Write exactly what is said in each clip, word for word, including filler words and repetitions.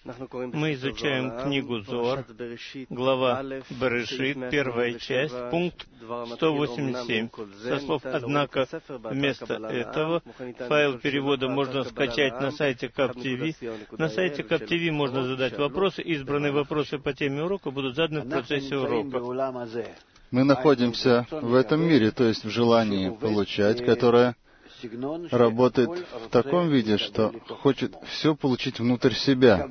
Мы изучаем книгу Зоар, глава Берешит, первая часть, пункт сто восемьдесят семь. Со слов «Однако» вместо этого файл перевода можно скачать на сайте КапТВ. На сайте КапТВ можно задать вопросы, избранные вопросы по теме урока будут заданы в процессе урока. Мы находимся в этом мире, то есть в желании получать, которое работает в таком виде, что хочет все получить внутрь себя.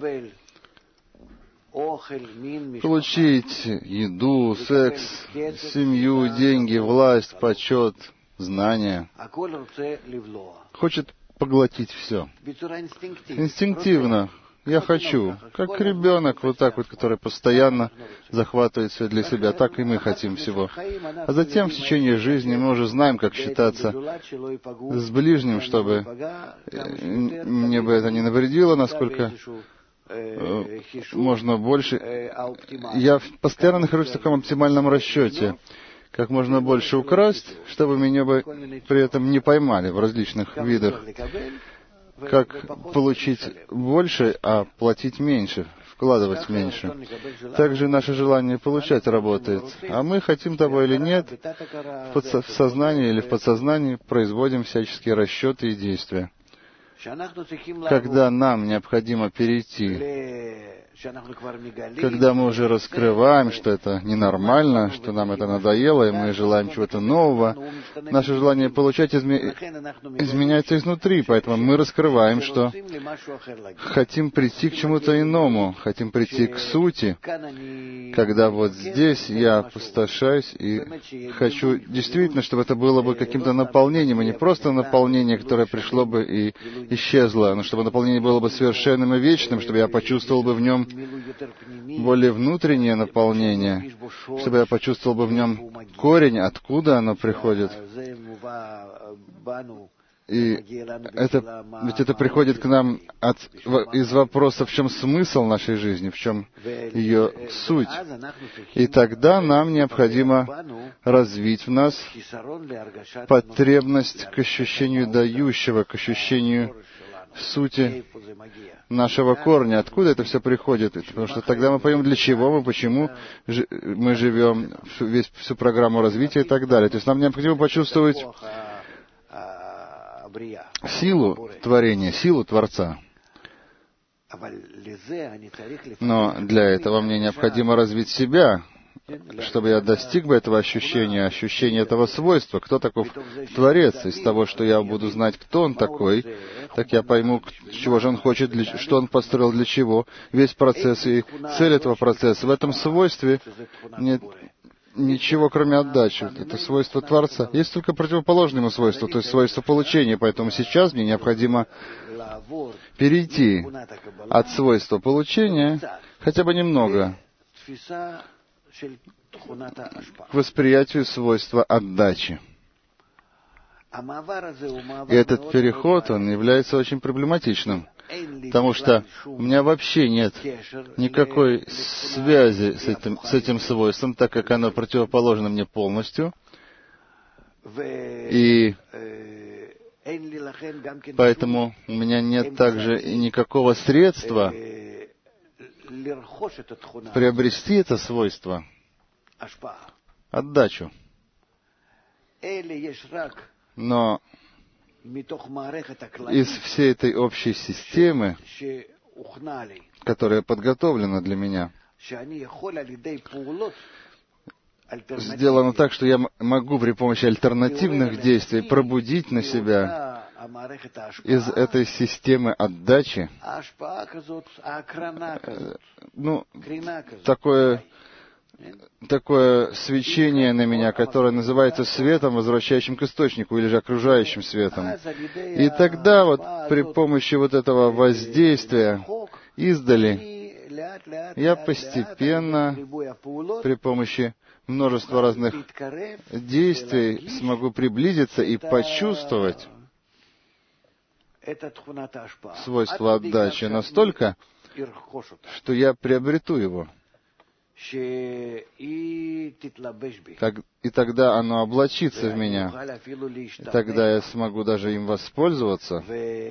Получить еду, секс, семью, деньги, власть, почет, знания. Хочет поглотить все. Инстинктивно. Я хочу. Как ребенок, вот так вот, который постоянно захватывает все для себя. Так и мы хотим всего. А затем в течение жизни мы уже знаем, как считаться с ближним, чтобы мне бы это не навредило, насколько можно больше. Я постоянно нахожусь в таком оптимальном расчете. Как можно больше украсть, чтобы меня бы при этом не поймали в различных видах. Как получить больше, а платить меньше, вкладывать меньше. Также наше желание получать работает. А мы, хотим того или нет, в сознании или в подсознании производим всяческие расчеты и действия. Когда нам необходимо перейти, когда мы уже раскрываем, что это ненормально, что нам это надоело, и мы желаем чего-то нового, наше желание получать изме... изменяется изнутри, поэтому мы раскрываем, что хотим прийти к чему-то иному, хотим прийти к сути, когда вот здесь я опустошаюсь и хочу действительно, чтобы это было бы каким-то наполнением, и не просто наполнение, которое пришло бы и исчезло, но чтобы наполнение было бы совершенным и вечным, чтобы я почувствовал бы в нем более внутреннее наполнение, чтобы я почувствовал бы в нем корень, откуда оно приходит. И это, ведь это приходит к нам от, из вопроса, в чем смысл нашей жизни, в чем ее суть. И тогда нам необходимо развить в нас потребность к ощущению дающего, к ощущению сути нашего корня. Откуда это все приходит? Потому что тогда мы поймем, для чего мы, почему мы живем, весь, всю программу развития и так далее. То есть нам необходимо почувствовать силу творения, силу Творца. Но для этого мне необходимо развить себя, чтобы я достиг бы этого ощущения, ощущения этого свойства, кто таков Творец. Из того, что я буду знать, кто Он такой, так я пойму, чего же Он хочет, для, что Он построил для чего, весь процесс и цель этого процесса. В этом свойстве нет ничего, кроме отдачи. Это свойство Творца. Есть только противоположное ему свойство, то есть свойство получения. Поэтому сейчас мне необходимо перейти от свойства получения хотя бы немного к восприятию свойства отдачи. И этот переход, он является очень проблематичным, потому что у меня вообще нет никакой связи с этим, с этим свойством, так как оно противоположно мне полностью. И поэтому у меня нет также и никакого средства приобрести это свойство, отдачу. Но из всей этой общей системы, которая подготовлена для меня, сделано так, что я могу при помощи альтернативных действий пробудить на себя из этой системы отдачи, ну, такое, такое свечение на меня, которое называется светом, возвращающим к источнику, или же окружающим светом. И тогда вот при помощи вот этого воздействия издали я постепенно при помощи множества разных действий смогу приблизиться и почувствовать свойство отдачи настолько, что я приобрету его. Так, и тогда оно облачится в меня. И тогда я смогу даже им воспользоваться,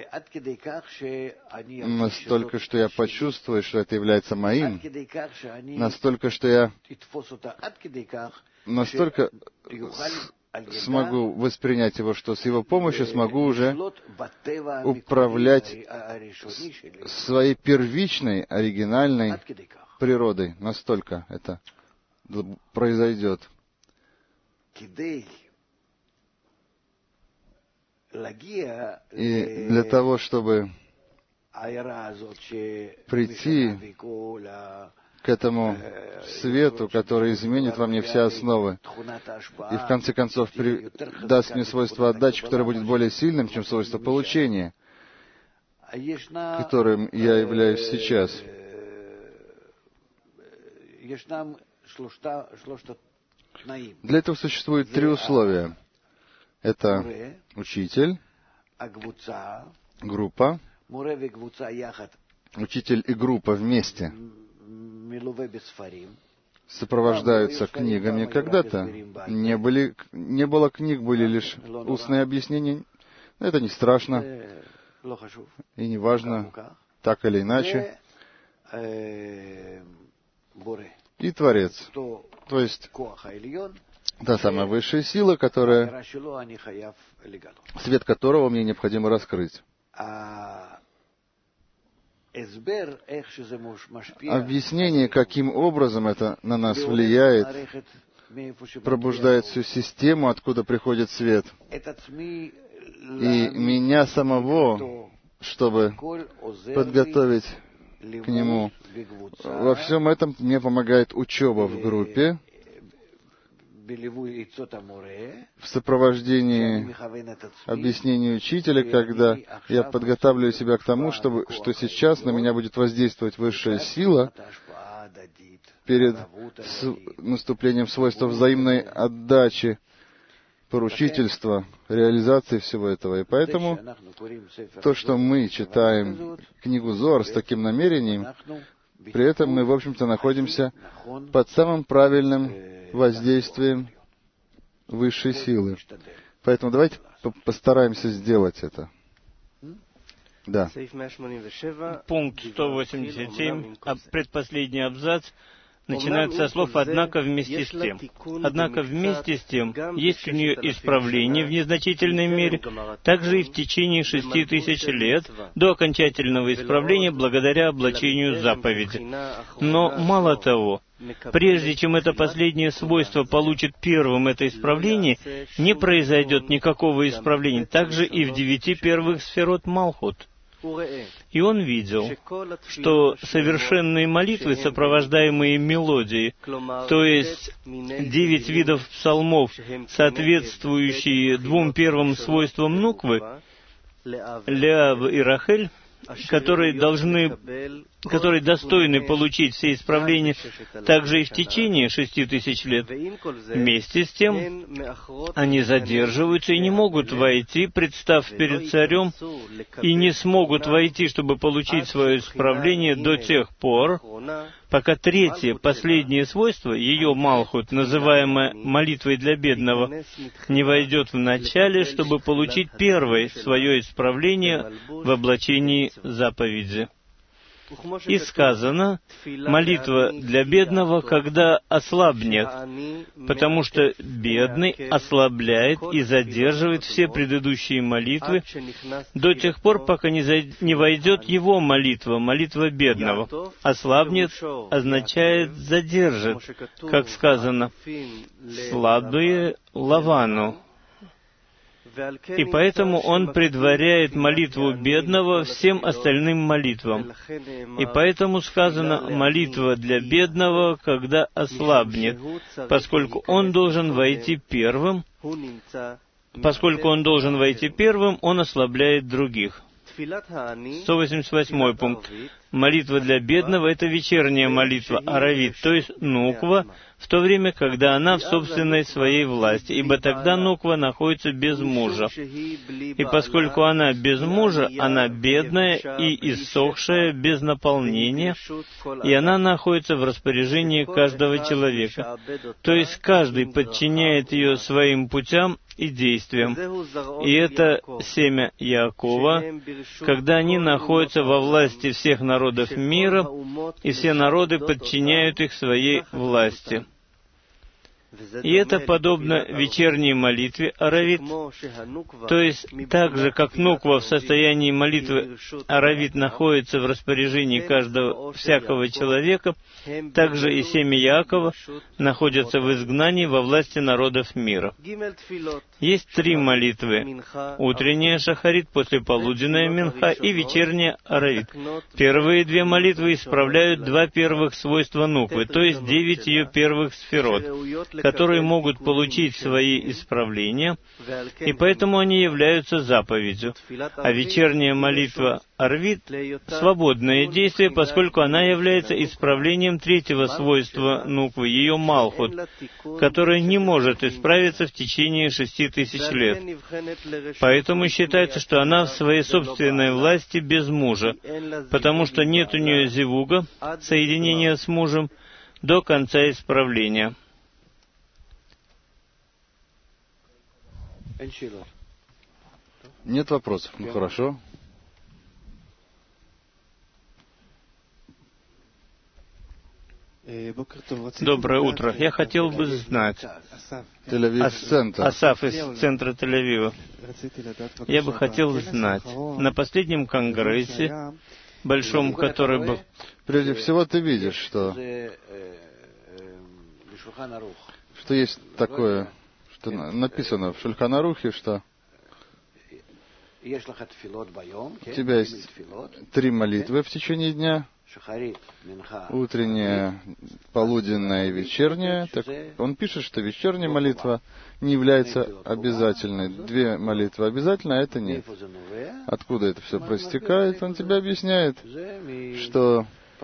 настолько, что я почувствую, что это является моим, настолько, что я настолько смогу воспринять его, что с его помощью смогу уже управлять своей первичной, оригинальной природой. Настолько это произойдет. И для того, чтобы прийти к этому свету, который изменит во мне все основы, и в конце концов при... даст мне свойство отдачи, которое будет более сильным, чем свойство получения, которым я являюсь сейчас. Для этого существует три условия. Это учитель, группа, учитель и группа вместе сопровождаются книгами. Когда-то не, были, не было книг, были лишь устные объяснения. Это не страшно и не важно, так или иначе. И Творец, то есть та самая высшая сила, которая, свет которого мне необходимо раскрыть. Объяснение, каким образом это на нас влияет, пробуждает всю систему, откуда приходит свет, и меня самого, чтобы подготовить к нему. Во всем этом мне помогает учеба в группе, в сопровождении объяснения учителя, когда я подготавливаю себя к тому, чтобы, что сейчас на меня будет воздействовать высшая сила перед наступлением свойства взаимной отдачи, поручительства, реализации всего этого. И поэтому то, что мы читаем книгу Зоар с таким намерением, при этом мы, в общем-то, находимся под самым правильным воздействием высшей силы. Поэтому давайте постараемся сделать это. Да. Пункт сто восемьдесят семь, предпоследний абзац, начинается со слов «однако вместе с тем». Однако вместе с тем есть у нее исправление в незначительной мере, также и в течение шести тысяч лет до окончательного исправления благодаря облачению заповеди. Но мало того, прежде чем это последнее свойство получит первым это исправление, не произойдет никакого исправления, также и в девяти первых сферот Малхут. И он видел, что совершенные молитвы, сопровождаемые мелодией, то есть девять видов псалмов, соответствующие двум первым свойствам нуквы, Леав и Рахель, которые должны, которые достойны получить все исправления также и в течение шести тысяч лет. Вместе с тем, они задерживаются и не могут войти, представ перед царем, и не смогут войти, чтобы получить свое исправление до тех пор, пока третье, последнее свойство, ее Малхут, называемое молитвой для бедного, не войдет в начале, чтобы получить первое свое исправление в облачении заповеди. И сказано, молитва для бедного, когда ослабнет, потому что бедный ослабляет и задерживает все предыдущие молитвы до тех пор, пока не, зайд... не войдет его молитва, молитва бедного. Ослабнет означает задержит, как сказано, слабые Лавану. И поэтому он предваряет молитву бедного всем остальным молитвам. И поэтому сказано «молитва для бедного, когда ослабнет», поскольку он должен войти первым, поскольку он должен войти первым, он ослабляет других. сто восемьдесят восьмой пункт. Молитва для бедного — это вечерняя молитва аравит, то есть нуква, в то время, когда она в собственной своей власти, ибо тогда нуква находится без мужа. И поскольку она без мужа, она бедная и иссохшая, без наполнения, и она находится в распоряжении каждого человека. То есть каждый подчиняет ее своим путям и действиям. И это семя Яакова, когда они находятся во власти всех народов мира, и все народы подчиняют их своей власти. И это подобно вечерней молитве аравит, то есть так же, как нуква в состоянии молитвы аравит находится в распоряжении каждого всякого человека, так же и семя Яакова находятся в изгнании во власти народов мира. Есть три молитвы: утренняя шахарит, послеполуденная минха и вечерняя аравит. Первые две молитвы исправляют два первых свойства нуквы, то есть девять ее первых сферот, которые могут получить свои исправления, и поэтому они являются заповедью. А вечерняя молитва арвит — свободное действие, поскольку она является исправлением третьего свойства нуквы, ее малхут, которое не может исправиться в течение шести тысяч лет. Поэтому считается, что она в своей собственной власти без мужа, потому что нет у нее зивуга, соединения с мужем, до конца исправления. Нет вопросов. Ну, хорошо. Доброе утро. Я хотел бы знать, Тель-Авив-центр. Асаф из центра Тель-Авива. Я бы хотел знать, на последнем конгрессе, большом, который был... Прежде всего, ты видишь, что, что есть такое, что написано в Шульхан Арухе, что у тебя есть три молитвы в течение дня, утренняя, полуденная и вечерняя. Так он пишет, что вечерняя молитва не является обязательной. Две молитвы обязательно, а это нет. Откуда это все проистекает? Он тебе объясняет, что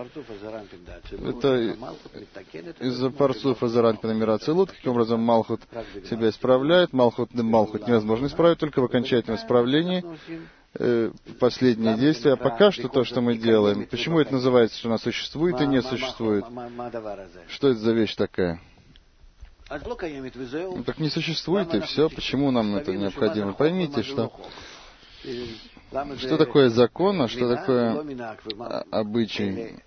это из-за парцуфа заранпина мира целут, каким образом Малхут себя исправляет. Малхут, Малхут невозможно исправить только в окончательном исправлении. Последнее действие, а пока что то, что мы делаем. Почему это называется, что она существует и не существует? Что это за вещь такая? Ну, так не существует, и все. Почему нам это необходимо? Поймите, что... Что такое закон, а что такое обычай?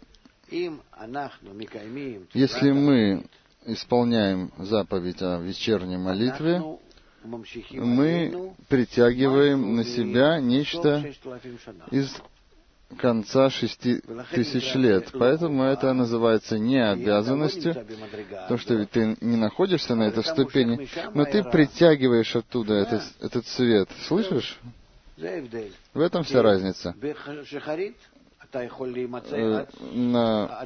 Если мы исполняем заповедь о вечерней молитве, мы притягиваем на себя нечто из конца шести тысяч лет. Поэтому это называется не обязанностью, потому что ведь ты не находишься на этой ступени, но ты притягиваешь оттуда этот, этот свет. Слышишь? В этом вся разница. На...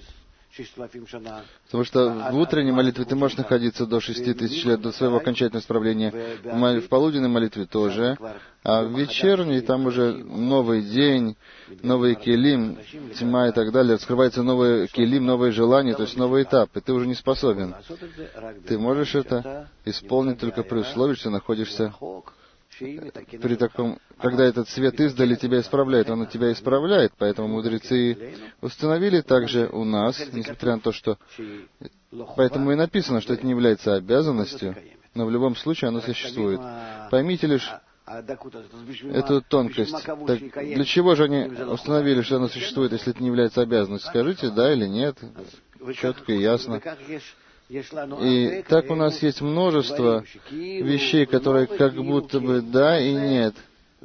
Потому что в утренней молитве ты можешь находиться до шести тысяч лет, до своего окончательного исправления. В полуденной молитве тоже. А в вечерней там уже новый день, новый келим, тьма и так далее. Раскрывается новый келим, новые желания, то есть новый этап. И ты уже не способен. Ты можешь это исполнить только при условии, что находишься при таком, когда этот свет издали тебя исправляет, он тебя исправляет, поэтому мудрецы установили также у нас, несмотря на то, что... Поэтому и написано, что это не является обязанностью, но в любом случае оно существует. Поймите лишь эту тонкость. Так для чего же они установили, что оно существует, если это не является обязанностью? Скажите, да или нет? Четко и ясно. И так у нас есть множество вещей, которые как будто бы да и нет.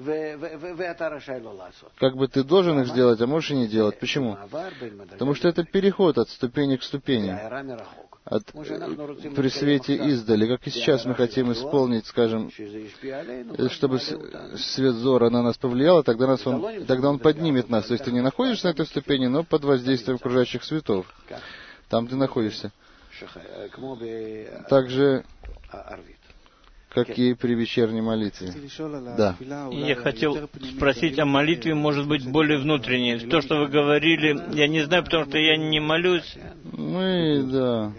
Как бы ты должен их сделать, а можешь и не делать. Почему? Потому что это переход от ступени к ступени. От, при свете издали. Как и сейчас мы хотим исполнить, скажем, чтобы свет Зора на нас повлиял, тогда, нас он, тогда он поднимет нас. То есть ты не находишься на этой ступени, но под воздействием окружающих светов. Там ты находишься. Также как и при вечерней молитве. Да. Я хотел спросить о молитве, может быть, более внутренней. То, что вы говорили, я не знаю, потому что я не молюсь. Мы, да.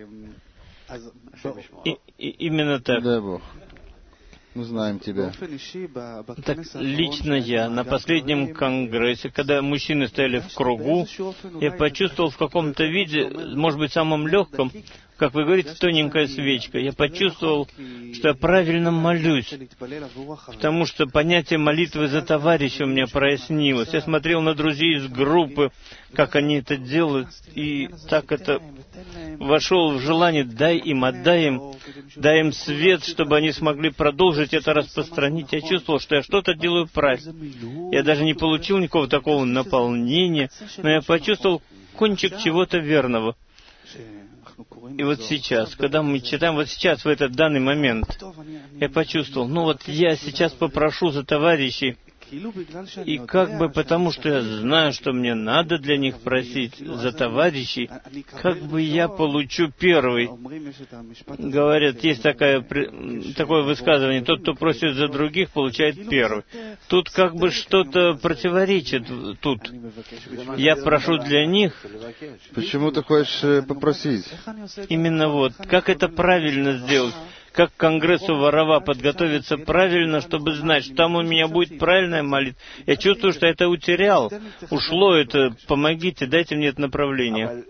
И, и, именно так. Дай Бог. Мы знаем тебя. Так, лично я на последнем конгрессе, когда мужчины стояли в кругу, я почувствовал в каком-то виде, может быть, самом легком, как вы говорите, тоненькая свечка. Я почувствовал, что я правильно молюсь, потому что понятие молитвы за товарища у меня прояснилось. Я смотрел на друзей из группы, как они это делают, и так это вошел в желание: дай им, отдай им, дай им свет, чтобы они смогли продолжить это распространить. Я чувствовал, что я что-то делаю правильно. Я даже не получил никакого такого наполнения, но я почувствовал кончик чего-то верного. И вот сейчас, когда мы читаем, вот сейчас, в этот данный момент, я почувствовал, ну вот я сейчас попрошу за товарищей, и как бы потому, что я знаю, что мне надо для них просить за товарищей, как бы я получу первый. Говорят, есть такая, такое высказывание: тот, кто просит за других, получает первый. Тут как бы что-то противоречит. Тут я прошу для них. Почему ты хочешь попросить? Именно вот. Как это правильно сделать? Как к конгрессу Варава подготовиться правильно, чтобы знать, что там у меня будет правильная молитва. Я чувствую, что это утерял. Ушло это. Помогите, дайте мне это направление.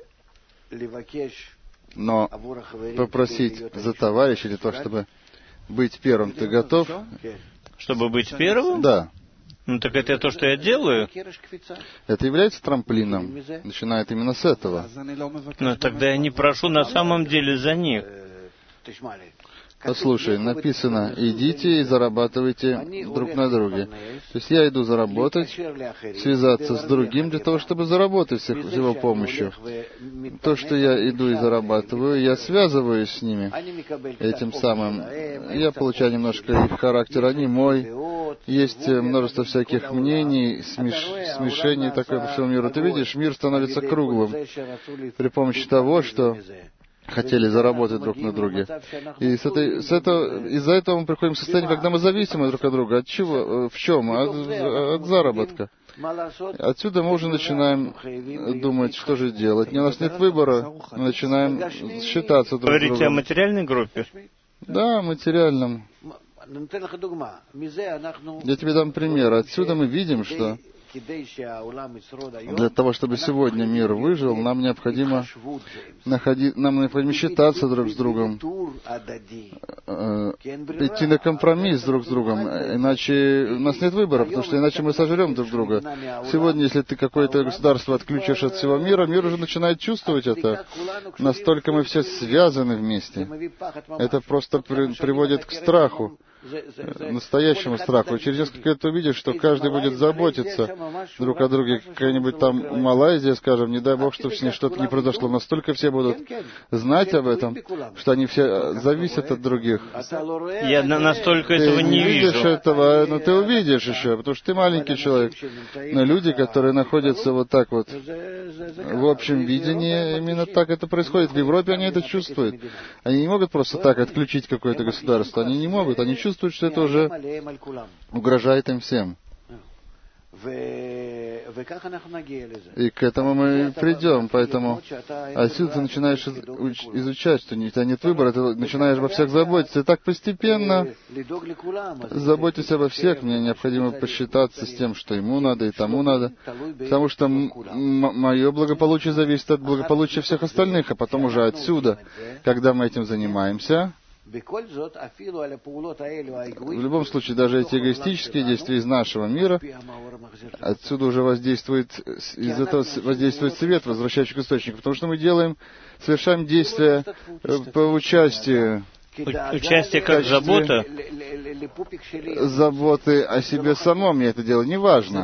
Но попросить за товарища для того, чтобы быть первым, ты готов? Чтобы быть первым? Да. Ну так это то, что я делаю. Это является трамплином. Начинает именно с этого. Но тогда я не прошу на самом деле за них. Послушай, написано: идите и зарабатывайте друг на друге. То есть я иду заработать, связаться с другим для того, чтобы заработать с его помощью. То, что я иду и зарабатываю, я связываюсь с ними. Этим самым я получаю немножко их характер, они мой. Есть множество всяких мнений, смеш... смешений такое по всему миру. Ты видишь, мир становится круглым при помощи того, что хотели заработать друг на друге. И с этой, с этого, из-за этого мы приходим к состоянию, когда мы зависимы друг от друга. От чего? В чем? От, от заработка. Отсюда мы уже начинаем думать, что же делать. У нас нет выбора, мы начинаем считаться друг с другом. Говорите о материальной группе? Да, материальном. Я тебе дам пример. Отсюда мы видим, что для того, чтобы сегодня мир выжил, нам необходимо, находи, нам необходимо считаться друг с другом, э, идти на компромисс друг с другом, иначе у нас нет выбора, потому что иначе мы сожрем друг друга. Сегодня, если ты какое-то государство отключишь от всего мира, мир уже начинает чувствовать это. Настолько мы все связаны вместе. Это просто при, приводит к страху. Настоящему страху. Через несколько лет ты увидишь, что каждый будет заботиться друг о друге. Какая-нибудь там Малайзия, скажем, не дай Бог, чтобы с ней что-то не произошло. Настолько все будут знать об этом, что они все зависят от других. Я настолько ты этого не видишь вижу. этого, но ты увидишь еще, потому что ты маленький человек. Но люди, которые находятся вот так вот в общем видении, именно так это происходит. В Европе они это чувствуют. Они не могут просто так отключить какое-то государство. Они не могут. Они чувствуют, чувствуют, что это уже угрожает им всем. И к этому мы придем, поэтому отсюда ты начинаешь изучать, что у тебя нет выбора, ты начинаешь во всех заботиться. И так постепенно заботьтесь обо всех. Мне необходимо посчитаться с тем, что ему надо и тому надо, потому что мое благополучие зависит от благополучия всех остальных, а потом уже отсюда, когда мы этим занимаемся, в любом случае, даже эти эгоистические действия из нашего мира, отсюда уже воздействует, из этого воздействует свет, возвращающий к источнику, потому что мы делаем, совершаем действия по участию. Участие как забота? Заботы о себе самом, я это делаю, неважно.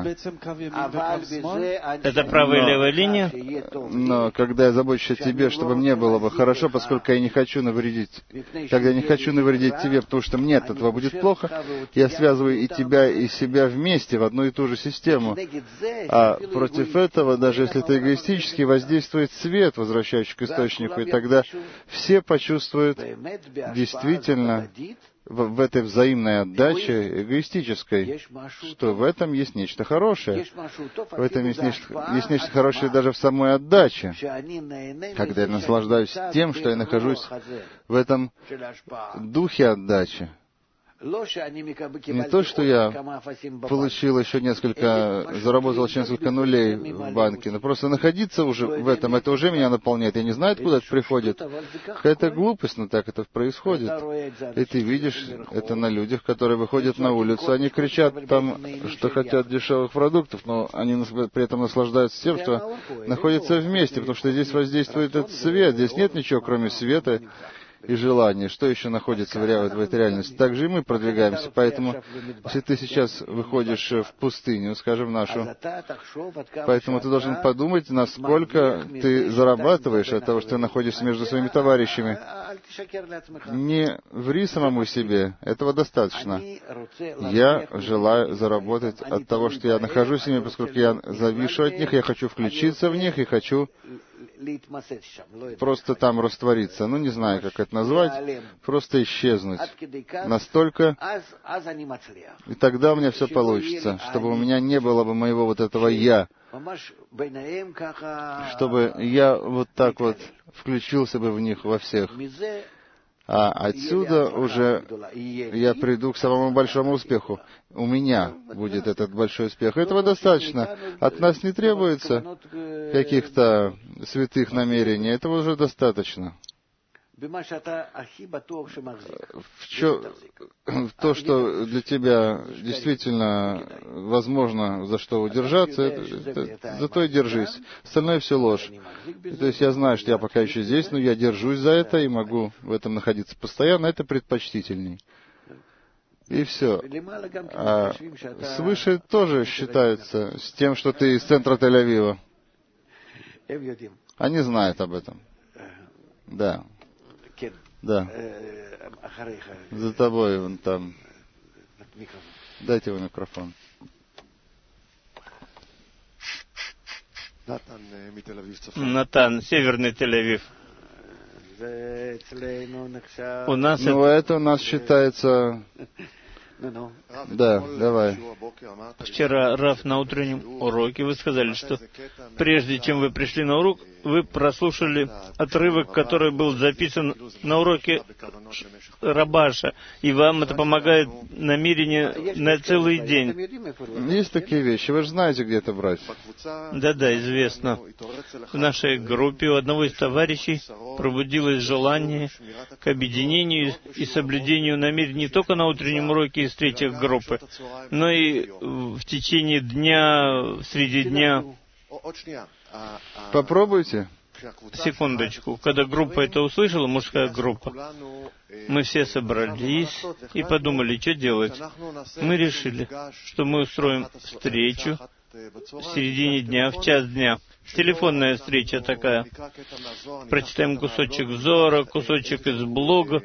Это правая и левая линия? Но когда я забочусь о тебе, чтобы мне было бы хорошо, поскольку я не хочу навредить, когда я не хочу навредить тебе, потому что мне от этого будет плохо, я связываю и тебя, и себя вместе в одну и ту же систему. А против этого, даже если это эгоистически, воздействует свет, возвращающий к источнику, и тогда все почувствуют действительно в, в этой взаимной отдаче эгоистической, что в этом есть нечто хорошее. В этом есть нечто, есть нечто хорошее даже в самой отдаче, когда я наслаждаюсь тем, что я нахожусь в этом духе отдачи. Не то, что я получил еще несколько, заработал еще несколько нулей в банке, но просто находиться уже в этом, это уже меня наполняет. Я не знаю, откуда это приходит. Какая-то глупость, но так это происходит. И ты видишь это на людях, которые выходят на улицу, они кричат там, что хотят дешевых продуктов, но они при этом наслаждаются тем, что находятся вместе, потому что здесь воздействует этот свет, здесь нет ничего, кроме света и желание, что еще находится в, ре... в этой реальности. Так же и мы продвигаемся. Поэтому, если ты сейчас выходишь в пустыню, скажем, нашу, поэтому ты должен подумать, насколько ты зарабатываешь от того, что ты находишься между своими товарищами. Не ври самому себе, этого достаточно. Я желаю заработать от того, что я нахожусь с ними, поскольку я завишу от них, я хочу включиться в них и хочу просто там раствориться. Ну, не знаю, как это назвать, просто исчезнуть. Настолько, и тогда у меня все получится, чтобы у меня не было бы моего вот этого «я», чтобы я вот так вот включился бы в них во всех. А отсюда уже я приду к самому большому успеху. У меня будет этот большой успех. Этого достаточно. От нас не требуется каких-то святых намерений. Этого уже достаточно. В, чё, в то, что для тебя действительно возможно за что удержаться, это, это, за то и держись. Остальное все ложь. То есть я знаю, что я пока еще здесь, но я держусь за это и могу в этом находиться постоянно. Это предпочтительней. И все. А свыше тоже считается с тем, что ты из центра Тель-Авива. Они знают об этом. Да. Да. За тобой вон там. Дайте ему микрофон. Натан, Северный Тель-Авив. У нас ну, это... это у нас считается... Да, давай. Вчера, Раф, на утреннем уроке вы сказали, что прежде чем вы пришли на урок, вы прослушали отрывок, который был записан на уроке Рабаша, и вам это помогает намерение на целый день. Есть такие вещи, вы же знаете, где это брать. Да-да, известно. В нашей группе у одного из товарищей пробудилось желание к объединению и соблюдению намерений не только на утреннем уроке из третьих группы, но и в течение дня, среди дня. Попробуйте. Секундочку. Когда группа это услышала, мужская группа, мы все собрались и подумали, что делать. Мы решили, что мы устроим встречу в середине дня, в час дня. Телефонная встреча такая. Прочитаем кусочек Зора, кусочек из блога,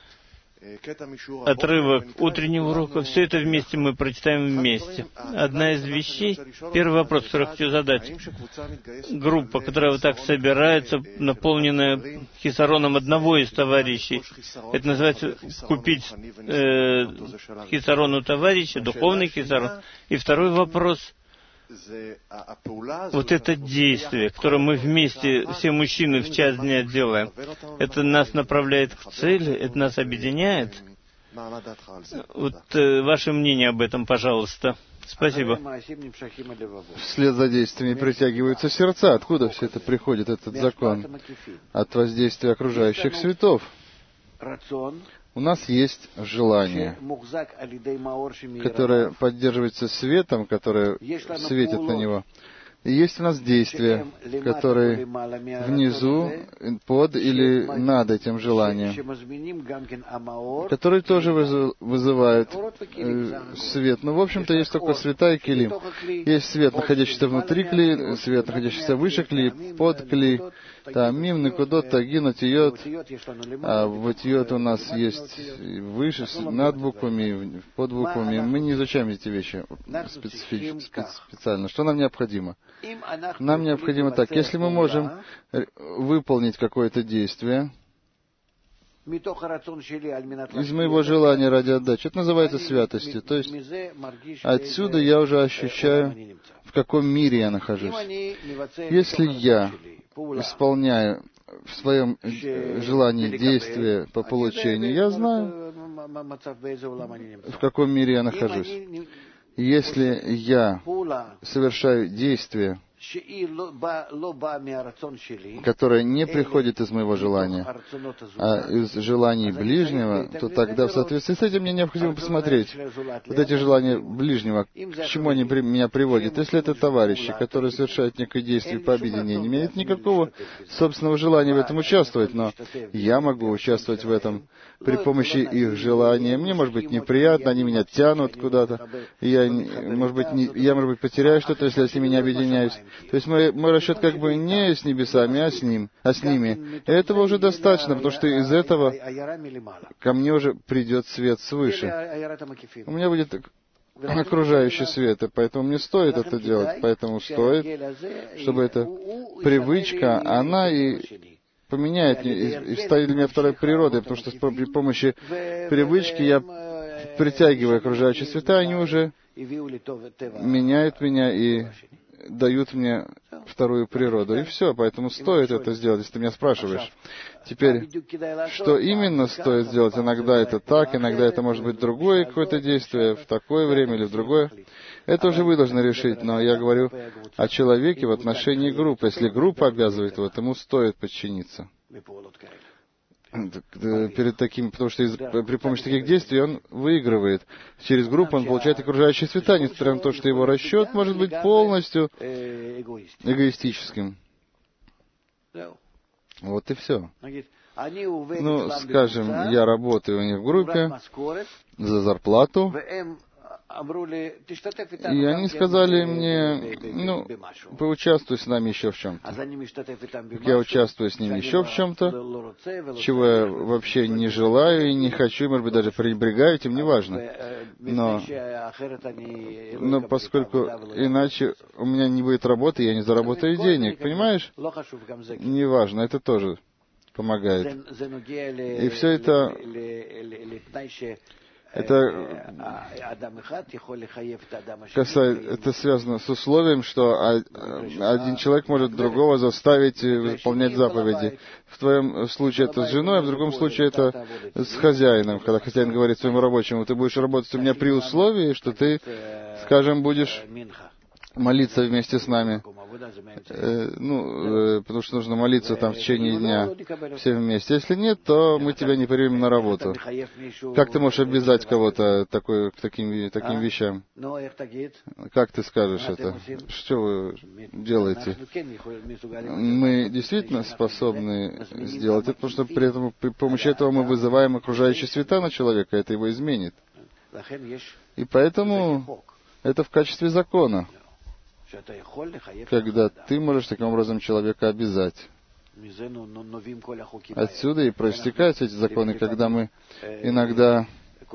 отрывок утреннего урока. Все это вместе мы прочитаем вместе. Одна из вещей, первый вопрос, который хочу задать. Группа, которая вот так собирается, наполненная хисароном одного из товарищей. Это называется купить э, хисарон у товарища, духовный хисарон. И второй вопрос. Вот это действие, которое мы вместе, все мужчины, в час дня делаем, это нас направляет к цели, это нас объединяет. Вот э, ваше мнение об этом, пожалуйста. Спасибо. Вслед за действиями притягиваются сердца. Откуда все это приходит, этот закон? От воздействия окружающих светов. У нас есть желание, которое поддерживается светом, которое светит на него. И есть у нас действия, которые внизу, под или над этим желанием, которые тоже вызывают э, свет. Но, в общем-то, есть только света и килим. Есть свет, находящийся внутри кли, свет, находящийся выше кли, под кли. Там мим, никудот, тагин, отиот. А вот йод у нас есть выше, над буквами, под буквами. Мы не изучаем эти вещи специфи- специально. Что нам необходимо? Нам необходимо так. Если мы можем выполнить какое-то действие, из моего желания ради отдачи. Это называется святостью. То есть отсюда я уже ощущаю, в каком мире я нахожусь. Если я исполняю в своем желании действия по получению, я знаю, в каком мире я нахожусь. Если я совершаю действие, которое не приходит из моего желания, а из желаний ближнего, то тогда в соответствии с этим мне необходимо посмотреть вот эти желания ближнего, к чему они при, меня приводят. Если это товарищи, которые совершают некое действие по объединению, не имеют никакого собственного желания в этом участвовать, но я могу участвовать в этом при помощи их желания. Мне, может быть, неприятно, они меня тянут куда-то, и я, может быть, не, я, может быть, потеряю что-то, если я с ними не объединяюсь. То есть мой, мой расчет как бы не с небесами, а с ним, а с ними. И этого уже достаточно, потому что из этого ко мне уже придет свет свыше. У меня будет окружающий свет, и поэтому мне стоит это делать. Поэтому стоит, чтобы эта привычка, она и поменяет, и, и станет для меня второй природой, потому что при помощи привычки я притягиваю окружающие света, они уже меняют меня и дают мне вторую природу. И все, поэтому стоит это сделать, если ты меня спрашиваешь. Теперь, что именно стоит сделать? Иногда это так, иногда это может быть другое какое-то действие, в такое время или в другое. Это уже вы должны решить, но я говорю о человеке в отношении группы. Если группа обязывает его, ему стоит подчиниться перед таким, потому что из, при помощи таких действий он выигрывает. Через группу он получает окружающие света, несмотря на то, что его расчет может быть полностью эгоистическим. Вот и все. Ну, скажем, я работаю у них в группе за зарплату, и они сказали мне, ну, поучаствуй с нами еще в чем-то. Я участвую с ними еще в чем-то, чего я вообще не желаю и не хочу, и, может быть, даже пренебрегаю этим, неважно. Но, но поскольку иначе у меня не будет работы, я не заработаю денег, понимаешь? Неважно, это тоже помогает. И все это... Это, касается, это связано с условием, что один человек может другого заставить выполнять заповеди. В твоем случае это с женой, а в другом случае это с хозяином. Когда хозяин говорит своему рабочему, ты будешь работать у меня при условии, что ты, скажем, будешь молиться вместе с нами. Э, ну, э, потому что нужно молиться там в течение дня все вместе. Если нет, то мы тебя не примем на работу. Как ты можешь обязать кого-то такой, к таким, таким вещам? Как ты скажешь это? Что вы делаете? Мы действительно способны сделать это, потому что при, этом, при помощи этого мы вызываем окружающие света на человека, это его изменит. И поэтому это в качестве закона, когда ты можешь таким образом человека обязать. Отсюда и проистекают эти законы, когда мы иногда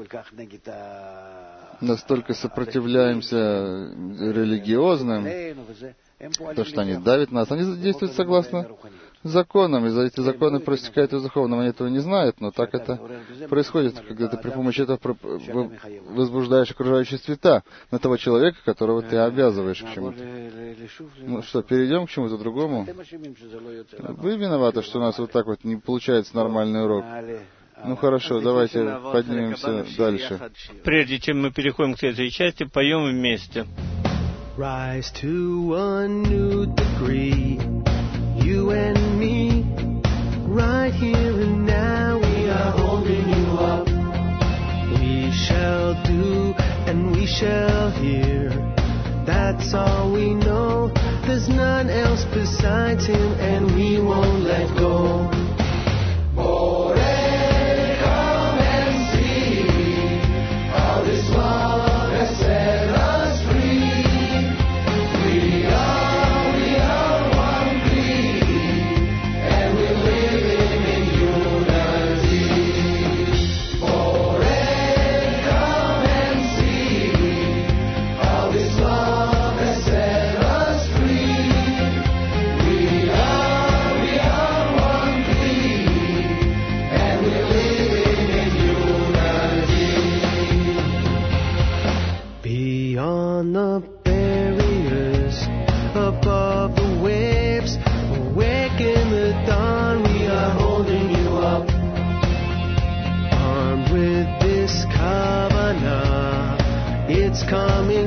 настолько сопротивляемся религиозным, то, что они давят нас, они действуют согласно законам, и за эти законы проистекают из духовного. Они этого не знают, но так это происходит, когда ты при помощи этого возбуждаешь окружающие света на того человека, которого ты обязываешь к чему-то. Ну что, перейдем к чему-то другому? Вы виноваты, что у нас вот так вот не получается нормальный урок. Ну хорошо, давайте поднимемся дальше. Прежде чем мы переходим к этой части, поем вместе. Rise to a new degree, you and me, right here and now we are holding you up. We shall do and we shall hear, that's all we know, there's none else besides him and we won't let go. More come and see how this love has set us free. We are, we are.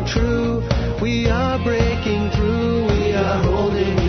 true. We are breaking through. We are holding